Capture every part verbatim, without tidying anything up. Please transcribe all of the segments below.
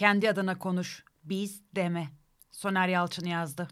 Kendi adına konuş, biz deme. Soner Yalçın yazdı.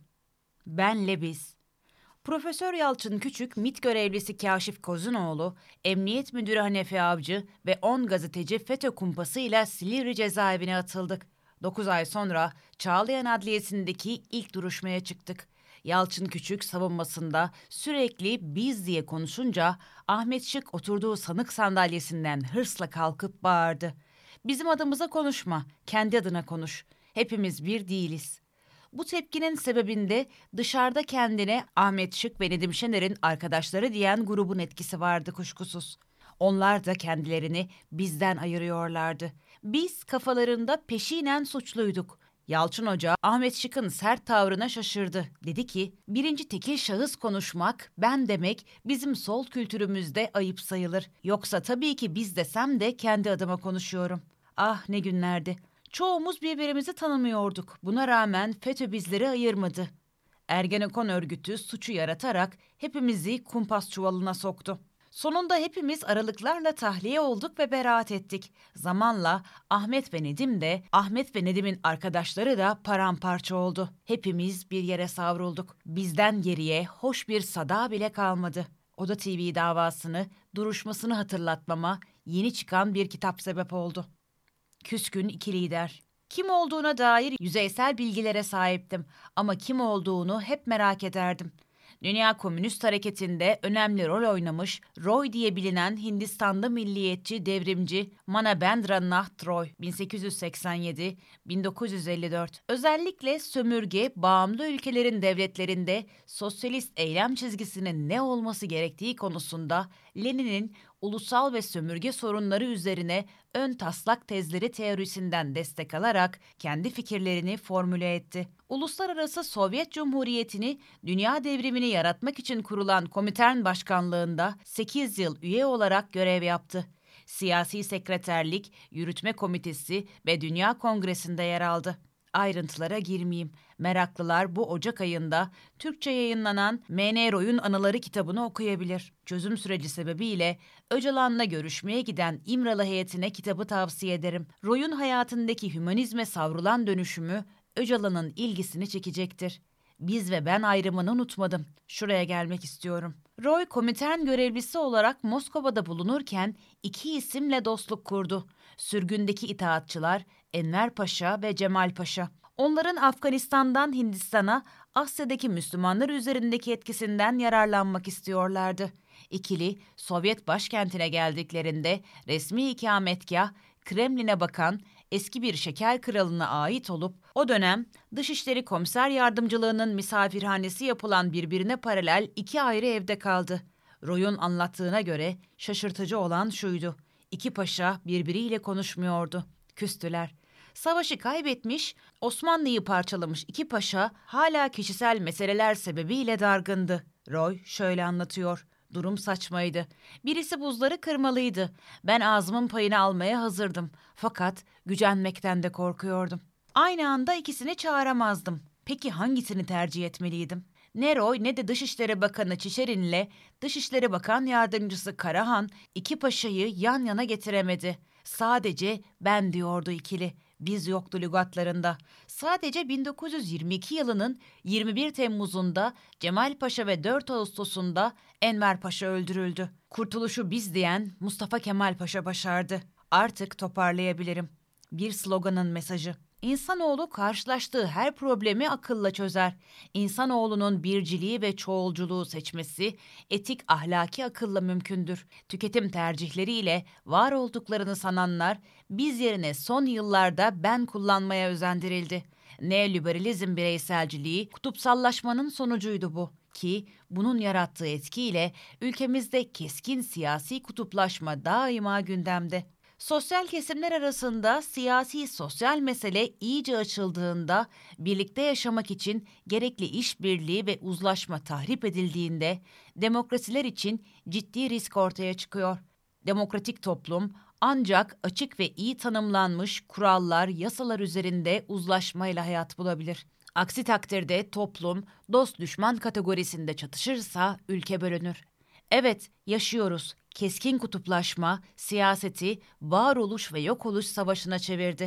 Benle biz. Profesör Yalçın Küçük, MİT görevlisi Kaşif Kozunoğlu, Emniyet Müdürü Hanefi Avcı ve on gazeteci FETÖ kumpasıyla Silivri cezaevine atıldık. Dokuz ay sonra Çağlayan Adliyesi'ndeki ilk duruşmaya çıktık. Yalçın Küçük savunmasında sürekli biz diye konuşunca Ahmet Şık oturduğu sanık sandalyesinden hırsla kalkıp bağırdı. Bizim adımıza konuşma, kendi adına konuş. Hepimiz bir değiliz. Bu tepkinin sebebinde dışarıda kendine Ahmet Şık ve Nedim Şener'in arkadaşları diyen grubun etkisi vardı kuşkusuz. Onlar da kendilerini bizden ayırıyorlardı. Biz kafalarında peşinen suçluyduk. Yalçın Hoca Ahmet Şık'ın sert tavrına şaşırdı. Dedi ki, birinci tekil şahıs konuşmak, ben demek bizim sol kültürümüzde ayıp sayılır. Yoksa tabii ki biz desem de kendi adıma konuşuyorum. Ah ne günlerdi. Çoğumuz birbirimizi tanımıyorduk. Buna rağmen FETÖ bizleri ayırmadı. Ergenekon örgütü suçu yaratarak hepimizi kumpas çuvalına soktu. Sonunda hepimiz aralıklarla tahliye olduk ve beraat ettik. Zamanla Ahmet ve Nedim de, Ahmet ve Nedim'in arkadaşları da paramparça oldu. Hepimiz bir yere savrulduk. Bizden geriye hoş bir sada bile kalmadı. Oda T V davasını, duruşmasını hatırlatmama yeni çıkan bir kitap sebep oldu. Küskün iki lider. Kim olduğuna dair yüzeysel bilgilere sahiptim ama kim olduğunu hep merak ederdim. Dünya Komünist Hareketi'nde önemli rol oynamış, Roy diye bilinen Hindistanlı milliyetçi devrimci Manabendra Nath Roy bin sekiz yüz seksen yedi - bin dokuz yüz elli dört. Özellikle sömürge, bağımlı ülkelerin devletlerinde sosyalist eylem çizgisinin ne olması gerektiği konusunda Lenin'in ulusal ve sömürge sorunları üzerine ön taslak tezleri teorisinden destek alarak kendi fikirlerini formüle etti. Uluslararası Sovyet Cumhuriyeti'ni dünya devrimini yaratmak için kurulan Komintern Başkanlığında sekiz yıl üye olarak görev yaptı. Siyasi sekreterlik, yürütme komitesi ve Dünya Kongresi'nde yer aldı. Ayrıntılara girmeyeyim. Meraklılar bu Ocak ayında Türkçe yayınlanan M N Roy'un Anıları kitabını okuyabilir. Çözüm süreci sebebiyle Öcalan'la görüşmeye giden İmralı heyetine kitabı tavsiye ederim. Roy'un hayatındaki hümanizme savrulan dönüşümü Öcalan'ın ilgisini çekecektir. Biz ve ben ayrımını unutmadım. Şuraya gelmek istiyorum. Roy, Komintern görevlisi olarak Moskova'da bulunurken iki isimle dostluk kurdu. Sürgündeki itaatçılar Enver Paşa ve Cemal Paşa. Onların Afganistan'dan Hindistan'a, Asya'daki Müslümanlar üzerindeki etkisinden yararlanmak istiyorlardı. İkili, Sovyet başkentine geldiklerinde resmi ikametgah, Kremlin'e bakan eski bir şeker kralına ait olup o dönem Dışişleri Komiser Yardımcılığının misafirhanesi yapılan birbirine paralel iki ayrı evde kaldı. Roy'un anlattığına göre şaşırtıcı olan şuydu. İki paşa birbiriyle konuşmuyordu. Küstüler. Savaşı kaybetmiş, Osmanlı'yı parçalamış iki paşa hala kişisel meseleler sebebiyle dargındı. Roy şöyle anlatıyor. Durum saçmaydı. Birisi buzları kırmalıydı. Ben ağzımın payını almaya hazırdım. Fakat gücenmekten de korkuyordum. Aynı anda ikisini çağıramazdım. Peki hangisini tercih etmeliydim? Ne Roy ne de Dışişleri Bakanı Çişerin'le Dışişleri Bakan Yardımcısı Karahan iki paşayı yan yana getiremedi. Sadece ben diyordu ikili. Biz yoktu lügatlarında. Sadece bin dokuz yüz yirmi iki yılının yirmi bir Temmuz'unda Cemal Paşa ve dört Ağustos'unda Enver Paşa öldürüldü. Kurtuluşu biz diyen Mustafa Kemal Paşa başardı. Artık toparlayabilirim. Bir sloganın mesajı. İnsanoğlu karşılaştığı her problemi akılla çözer. İnsanoğlunun birciliği ve çoğulculuğu seçmesi etik ahlaki akılla mümkündür. Tüketim tercihleriyle var olduklarını sananlar biz yerine son yıllarda ben kullanmaya özendirildi. Neoliberalizm bireyselciliği kutupsallaşmanın sonucuydu bu ki bunun yarattığı etkiyle ülkemizde keskin siyasi kutuplaşma daima gündemde. Sosyal kesimler arasında siyasi sosyal mesele iyice açıldığında, birlikte yaşamak için gerekli işbirliği ve uzlaşma tahrip edildiğinde demokrasiler için ciddi risk ortaya çıkıyor. Demokratik toplum ancak açık ve iyi tanımlanmış kurallar, yasalar üzerinde uzlaşmayla hayat bulabilir. Aksi takdirde toplum dost düşman kategorisinde çatışırsa ülke bölünür. Evet, yaşıyoruz. Keskin kutuplaşma, siyaseti varoluş ve yok oluş savaşına çevirdi.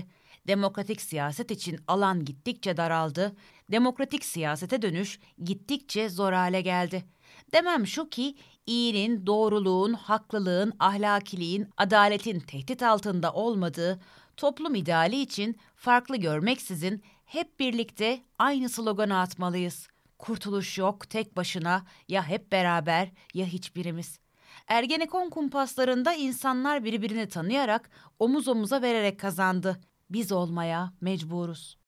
Demokratik siyaset için alan gittikçe daraldı, demokratik siyasete dönüş gittikçe zor hale geldi. Demem şu ki, iyinin, doğruluğun, haklılığın, ahlakiliğin, adaletin tehdit altında olmadığı, toplum ideali için farklı görmeksizin hep birlikte aynı sloganı atmalıyız. Kurtuluş yok tek başına, ya hep beraber ya hiçbirimiz. Ergenekon kumpaslarında insanlar birbirini tanıyarak, omuz omuza vererek kazandı. Biz olmaya mecburuz.